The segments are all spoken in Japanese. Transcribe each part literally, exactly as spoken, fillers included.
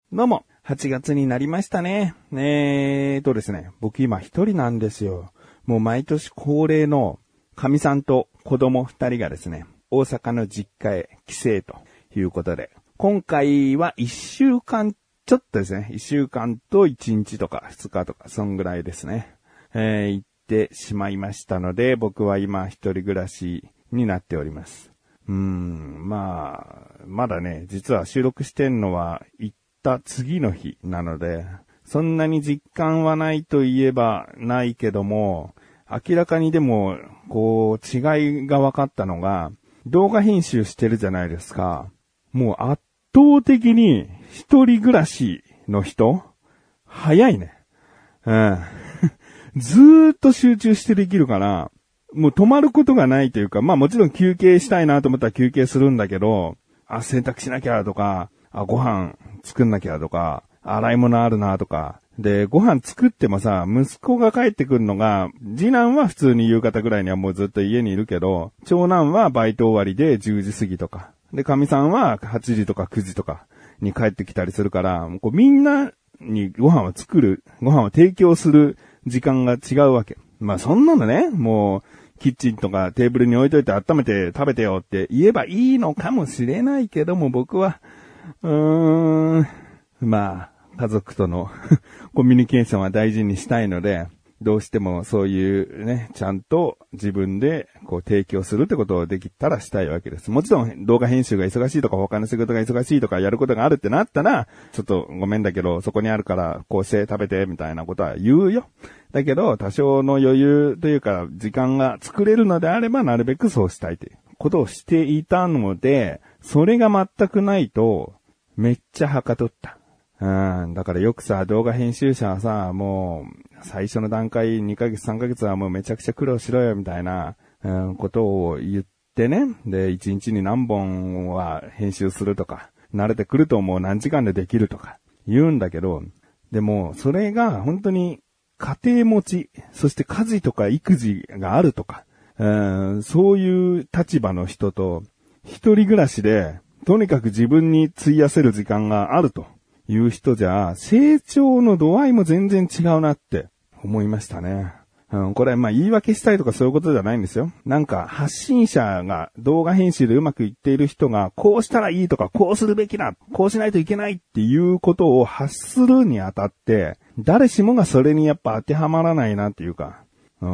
どうも、はちがつになりましたね。えーとですね、僕今一人なんですよ。もう毎年恒例の神さんと子供二人がですね、大阪の実家へ帰省ということで、今回は一週間ちょっとですね、一週間と一日とか二日とか、そんぐらいですね、えー、行ってしまいましたので、僕は今一人暮らしになっております。うーん、まあ、まだね、実は収録してんのは行った次の日なので、そんなに実感はないといえばないけども、明らかにでも、こう、違いが分かったのが、動画編集してるじゃないですか。もう圧倒的に一人暮らしの人早いね。うん。ずーっと集中してできるから、もう止まることがないというか、まあもちろん休憩したいなと思ったら休憩するんだけど、あ、洗濯しなきゃとか、あ、ご飯作んなきゃとか、洗い物あるなとか。で、ご飯作ってもさ、息子が帰ってくるのが、次男は普通に夕方ぐらいにはもうずっと家にいるけど、長男はバイト終わりでじゅうじ過ぎとか。で、神さんははちじとかくじとかに帰ってきたりするから、こうみんなにご飯を作る、ご飯を提供する時間が違うわけ。まあそんなのね、もう、キッチンとかテーブルに置いといて温めて食べてよって言えばいいのかもしれないけども、僕は、うーん、まあ、家族とのコミュニケーションは大事にしたいので、どうしてもそういうね、ちゃんと自分でこう提供するってことをできたらしたいわけです。もちろん動画編集が忙しいとか他の仕事が忙しいとかやることがあるってなったら、ちょっとごめんだけどそこにあるからこうして食べてみたいなことは言うよ。だけど多少の余裕というか時間が作れるのであればなるべくそうしたいということをしていたので、それが全くないとめっちゃはかどった。うん、だからよくさ、動画編集者はさ、もう、最初の段階にかげつさんかげつはもうめちゃくちゃ苦労しろよ、みたいな、うん、ことを言ってね。で、いちにちに何本は編集するとか、慣れてくるともう何時間でできるとか、言うんだけど、でも、それが本当に家庭持ち、そして家事とか育児があるとか、うん、そういう立場の人と、一人暮らしで、とにかく自分に費やせる時間があると。いう人じゃ、成長の度合いも全然違うなって思いましたね。うん、これまあ言い訳したいとかそういうことじゃないんですよ。なんか発信者が動画編集でうまくいっている人がこうしたらいいとかこうするべきだ、こうしないといけないっていうことを発するにあたって、誰しもがそれにやっぱ当てはまらないなっていうか、うん、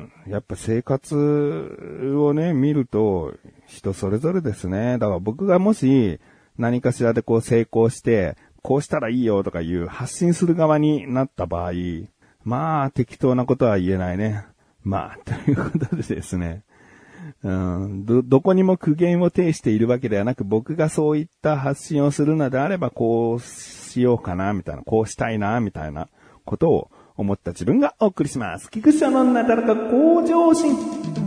やっぱ生活をね、見ると人それぞれですね。だから僕がもし何かしらでこう成功して、こうしたらいいよとかいう発信する側になった場合、まあ適当なことは言えないね。まあ、ということでですね。うん、ど、どこにも苦言を呈しているわけではなく、僕がそういった発信をするのであれば、こうしようかな、みたいな、こうしたいな、みたいなことを思った自分がお送りします。菊池のなだらか向上心。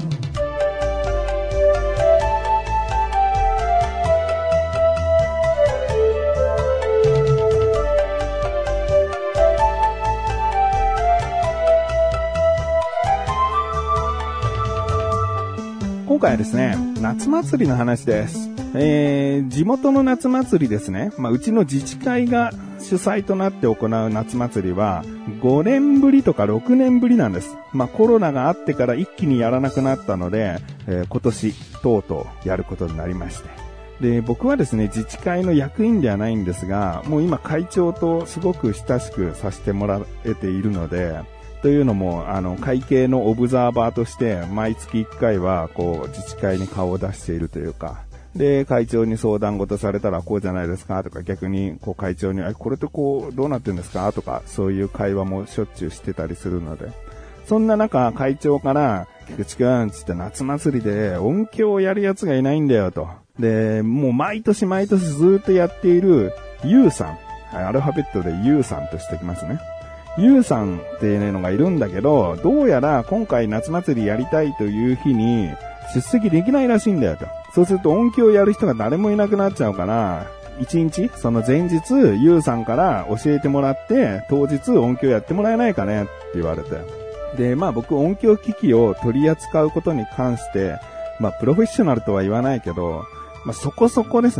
今回はですね、夏祭りの話です。えー、地元の夏祭りですね。まあ、うちの自治会が主催となって行う夏祭りはごねんぶりとかろくねんぶりなんです。まあ、コロナがあってから一気にやらなくなったので、えー、今年とうとうやることになりまして。で、僕はですね、自治会の役員ではないんですが、もう今会長とすごく親しくさせてもらえているので、というのも、あの、会計のオブザーバーとして、毎月いっかいは、こう、自治会に顔を出しているというか、で、会長に相談事されたら、こうじゃないですかとか、逆に、こう、会長に、これってこう、どうなってるんですかとか、そういう会話もしょっちゅうしてたりするので、そんな中、会長から、菊池くん、つって夏祭りで音響をやるやつがいないんだよと。で、もう毎年毎年ずっとやっている、ゆうさん。アルファベットでゆうさんとしておきますね。ゆうさんっていうのがいるんだけど、どうやら今回夏祭りやりたいという日に出席できないらしいんだよと。そうすると音響やる人が誰もいなくなっちゃうから、一日、その前日、ゆうさんから教えてもらって、当日音響やってもらえないかねって言われて。で、まあ僕音響機器を取り扱うことに関して、まあプロフェッショナルとは言わないけど、まあそこそこですね。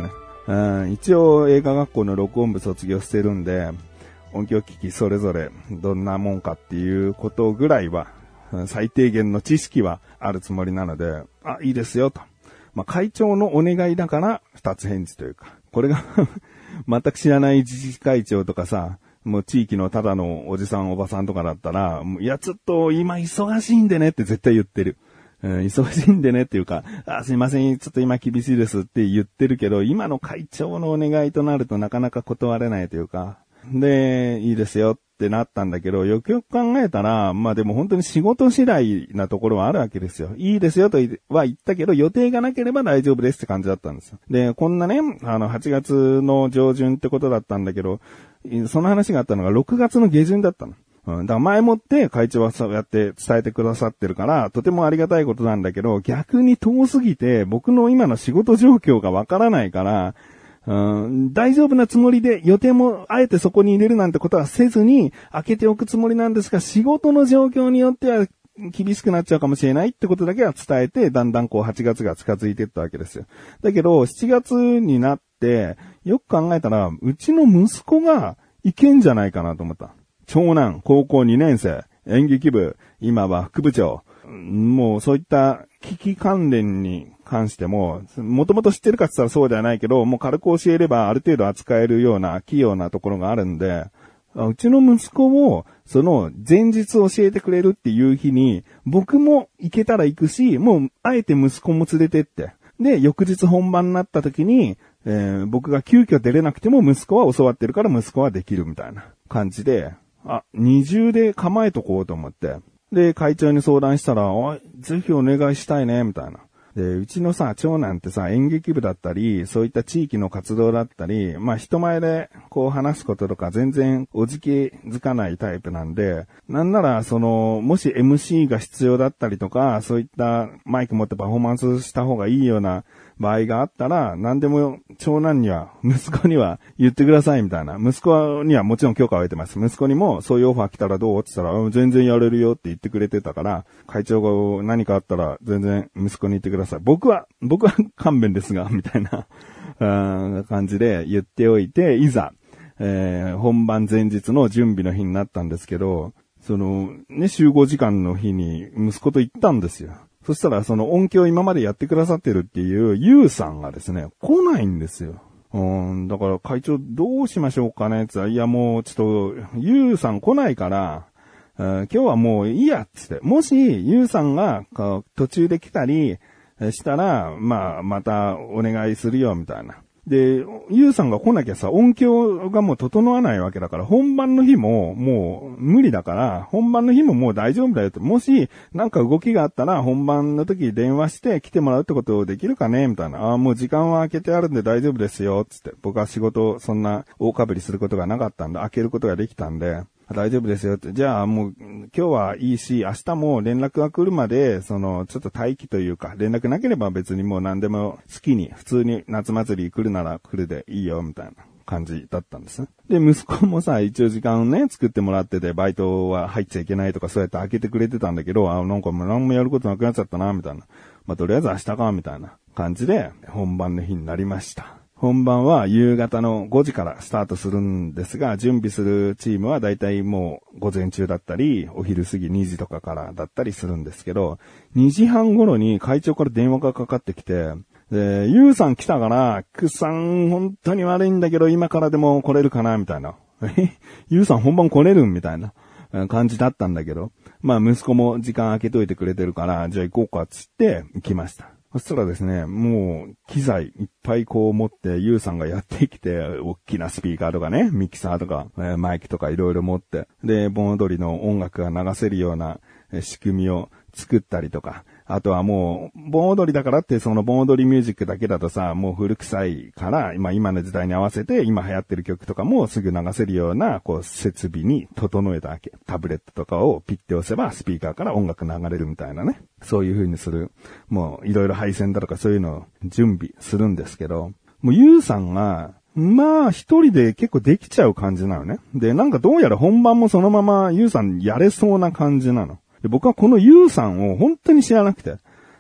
うん、一応映画学校の録音部卒業してるんで、音響機器それぞれどんなもんかっていうことぐらいは、最低限の知識はあるつもりなので、あ、いいですよと。まあ、会長のお願いだから二つ返事というか、これが全く知らない自治会長とかさ、もう地域のただのおじさんおばさんとかだったら、いやちょっと今忙しいんでねって絶対言ってる。うん、忙しいんでねっていうか、あ、すいません、ちょっと今厳しいですって言ってるけど、今の会長のお願いとなるとなかなか断れないというか、で、いいですよってなったんだけど、よくよく考えたら、まあでも本当に仕事次第なところはあるわけですよ。いいですよとは言ったけど、予定がなければ大丈夫ですって感じだったんですよ。で、こんなね、あの、はちがつの上旬ってことだったんだけど、その話があったのがろくがつの下旬だったの。うん、だから前もって会長はそうやって伝えてくださってるから、とてもありがたいことなんだけど、逆に遠すぎて僕の今の仕事状況がわからないから、うん、大丈夫なつもりで予定もあえてそこに入れるなんてことはせずに開けておくつもりなんですが、仕事の状況によっては厳しくなっちゃうかもしれないってことだけは伝えて、だんだんこうはちがつが近づいていったわけですよ。だけどしちがつになってよく考えたら、うちの息子がいけんじゃないかなと思った。長男、高校にねん生、演劇部、今は副部長。もうそういった危機関連に関しても、もともと知ってるかって言ったらそうではないけど、もう軽く教えればある程度扱えるような器用なところがあるんで、うちの息子もその前日教えてくれるっていう日に、僕も行けたら行くし、もうあえて息子も連れてって、で、翌日本番になった時に、えー、僕が急遽出れなくても息子は教わってるから息子はできるみたいな感じで、あ、二重で構えとこうと思って。で、会長に相談したら、おい、ぜひお願いしたいね、みたいな。で、うちのさ、長男ってさ、演劇部だったり、そういった地域の活動だったり、まあ人前でこう話すこととか全然おじけづかないタイプなんで、なんならその、もし エムシー が必要だったりとか、そういったマイク持ってパフォーマンスした方がいいような場合があったら、何でも長男には、息子には言ってくださいみたいな。息子にはもちろん許可を得てます。息子にもそういうオファー来たらどうって言ったら、全然やれるよって言ってくれてたから、会長が何かあったら全然息子に言ってください。僕は、僕は勘弁ですが、みたいな感じで言っておいて、いざ、えー、本番前日の準備の日になったんですけど、その、ね、集合時間の日に息子と行ったんですよ。そしたらその音響今までやってくださってるっていうユウさんがですね、来ないんですよ。うん、だから会長どうしましょうかねって言ったら、いやもうちょっとユウさん来ないから、今日はもういいやっつって。もしユウさんが途中で来たりしたら、まあまたお願いするよみたいな。で、ユウさんが来なきゃさ、音響がもう整わないわけだから、本番の日ももう無理だから、本番の日ももう大丈夫だよと。もし、なんか動きがあったら、本番の時電話して来てもらうってことできるかねみたいな。ああ、もう時間は空けてあるんで大丈夫ですよ。つって。僕は仕事、そんな大かぶりすることがなかったんで、開けることができたんで、大丈夫ですよって。じゃあもう今日はいいし、明日も連絡が来るまで、そのちょっと待機というか、連絡なければ別にもう何でも好きに、普通に夏祭り来るなら来るでいいよ、みたいな感じだったんですね。で、息子もさ、一応時間ね、作ってもらってて、バイトは入っちゃいけないとかそうやって開けてくれてたんだけど、あ、なんかもう何もやることなくなっちゃったな、みたいな。まあ、とりあえず明日か、みたいな感じで、本番の日になりました。本番は夕方のごじからスタートするんですが、準備するチームはだいたいもう午前中だったり、お昼過ぎにじとかからだったりするんですけど、にじはん頃に会長から電話がかかってきて、で、ゆうさん来たから、くさん本当に悪いんだけど今からでも来れるかなみたいな。えゆうさん本番来れるんみたいな感じだったんだけど、まあ息子も時間空けといてくれてるから、じゃあ行こうかっつって行きました。そしたらですね、もう機材いっぱいこう持ってユウさんがやってきて、大きなスピーカーとかね、ミキサーとか、えー、マイクとかいろいろ持って、で、盆踊りの音楽が流せるような仕組みを作ったりとか、あとはもう、盆踊りだからってその盆踊りミュージックだけだとさ、もう古臭いから、今、今の時代に合わせて、今流行ってる曲とかもすぐ流せるような、こう、設備に整えたわけ。タブレットとかをピッて押せば、スピーカーから音楽流れるみたいなね。そういう風にする。もう、いろいろ配線だとかそういうのを準備するんですけど、もう、ゆうさんが、まあ、一人で結構できちゃう感じなのね。で、なんかどうやら本番もそのままゆうさんやれそうな感じなの。で僕はこのユウさんを本当に知らなくて、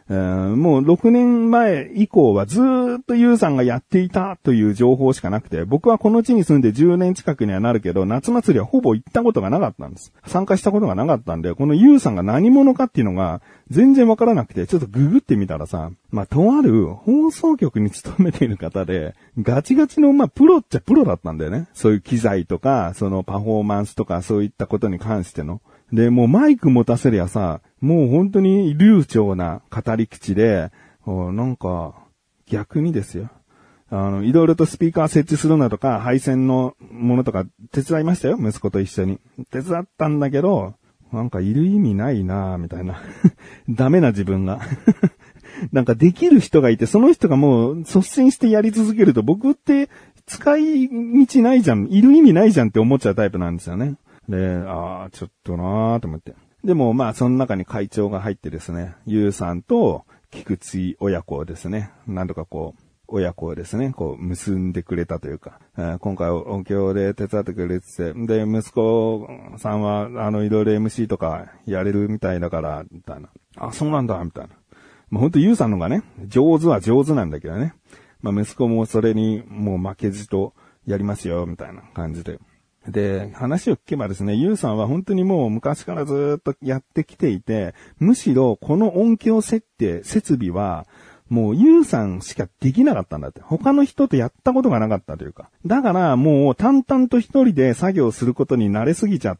えー、もうろくねんまえ以降はずーっとユウさんがやっていたという情報しかなくて、僕はこの地に住んでじゅうねん近くにはなるけど、夏祭りはほぼ行ったことがなかったんです。参加したことがなかったんで、このユウさんが何者かっていうのが全然わからなくて、ちょっとググってみたらさ、まあ、とある放送局に勤めている方で、ガチガチの、まあ、プロっちゃプロだったんだよね。そういう機材とか、そのパフォーマンスとか、そういったことに関しての。で、もうマイク持たせりゃさ、もう本当に流暢な語り口で、なんか、逆にですよ。あの、いろいろとスピーカー設置するのとか、配線のものとか手伝いましたよ、息子と一緒に。手伝ったんだけど、なんかいる意味ないなぁ、みたいな。ダメな自分が。なんかできる人がいて、その人がもう率先してやり続けると、僕って使い道ないじゃん、いる意味ないじゃんって思っちゃうタイプなんですよね。で、ああ、ちょっとなーと思って。でもまあその中に会長が入ってですね、ゆうさんと菊池親子をですね、なんとかこう、親子をですね、こう結んでくれたというか、えー、今回音響で手伝ってくれてて、で、息子さんはあのいろいろ エムシー とかやれるみたいだから、みたいな。あ、そうなんだ、みたいな。まあ、ほんとゆうさんのがね、上手は上手なんだけどね。まあ息子もそれにもう負けじとやりますよ、みたいな感じで。で、話を聞けばですね、ゆうさんは本当にもう昔からずっとやってきていて、むしろこの音響設定、設備は、もうゆうさんしかできなかったんだって。他の人とやったことがなかったというか。だからもう淡々と一人で作業することに慣れすぎちゃって、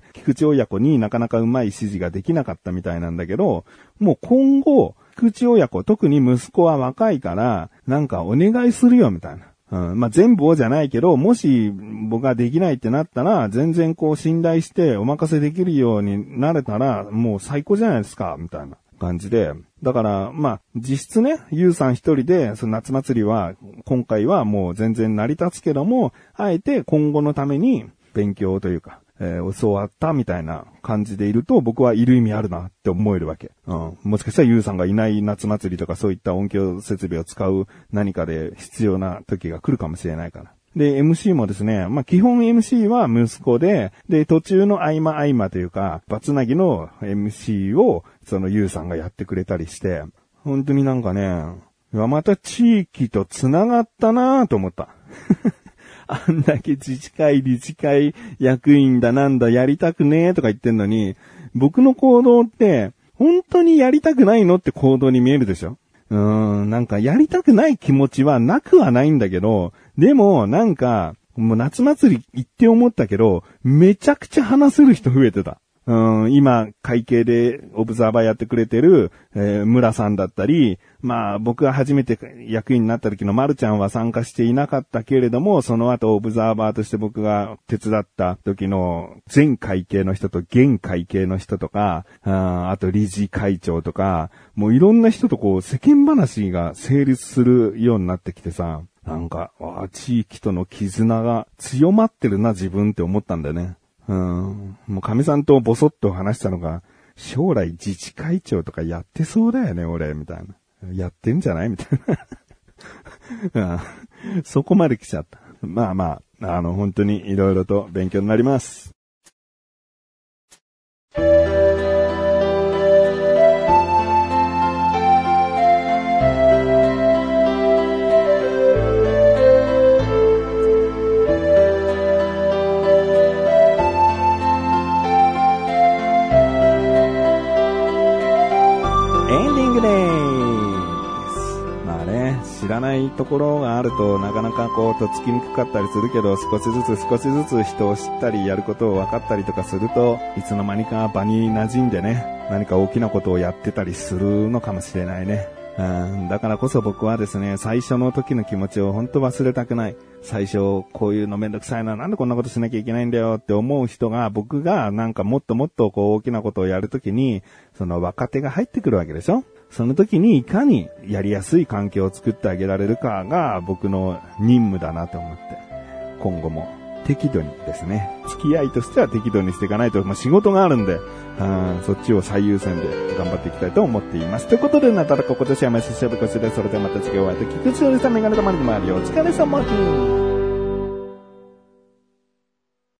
菊池親子になかなかうまい指示ができなかったみたいなんだけど、もう今後、菊池親子、特に息子は若いから、なんかお願いするよみたいな。うん、まあ、全部をじゃないけど、もし僕ができないってなったら、全然こう信頼してお任せできるようになれたら、もう最高じゃないですか、みたいな感じで。だから、まあ、実質ね、ゆうさん一人で、その夏祭りは、今回はもう全然成り立つけども、あえて今後のために勉強というか、えー、教わったみたいな感じでいると、僕はいる意味あるなって思えるわけ。うん。もしかしたらゆうさんがいない夏祭りとかそういった音響設備を使う何かで必要な時が来るかもしれないから。で、エムシー もですね、まあ、基本 エムシー は息子で、で、途中の合間合間というか、バツナギの エムシー を、そのゆうさんがやってくれたりして、本当になんかね、また地域と繋がったなぁと思った。あんだけ自治会、理事会、役員だなんだやりたくねえとか言ってんのに、僕の行動って、本当にやりたくないのって行動に見えるでしょ？うーん、なんかやりたくない気持ちはなくはないんだけど、でもなんか、もう夏祭り行って思ったけど、めちゃくちゃ話せる人増えてた。うん、今、会計でオブザーバーやってくれてる、えー、村さんだったり、まあ僕が初めて役員になった時のまるちゃんは参加していなかったけれども、その後オブザーバーとして僕が手伝った時の前会計の人と現会計の人とか、あ, あと理事会長とか、もういろんな人とこう世間話が成立するようになってきてさ、なんか、あ地域との絆が強まってるな自分って思ったんだよね。うん。もう神さんとボソッと話したのが、将来自治会長とかやってそうだよね、俺、みたいな。やってんじゃないみたいな。そこまで来ちゃった。まあまあ、あの、本当にいろいろと勉強になります。知らないところがあるとなかなかこうとっつきにくかったりするけど、少しずつ少しずつ人を知ったりやることを分かったりとかすると、いつの間にか場に馴染んでね、何か大きなことをやってたりするのかもしれないね。うん、だからこそ僕はですね、最初の時の気持ちを本当忘れたくない。最初こういうのめんどくさいな、なんでこんなことしなきゃいけないんだよって思う人が、僕がなんかもっともっとこう大きなことをやるときに、その若手が入ってくるわけでしょ。その時にいかにやりやすい環境を作ってあげられるかが僕の任務だなと思って、今後も適度にですね、付き合いとしては適度にしていかないと、まあ、仕事があるんで、あそっちを最優先で頑張っていきたいと思っています。ということで、なたらこ今年はまししゃべこしで、それではまた次回お会いできくつよりさメガネとまりでもあるよ。お疲れ様です。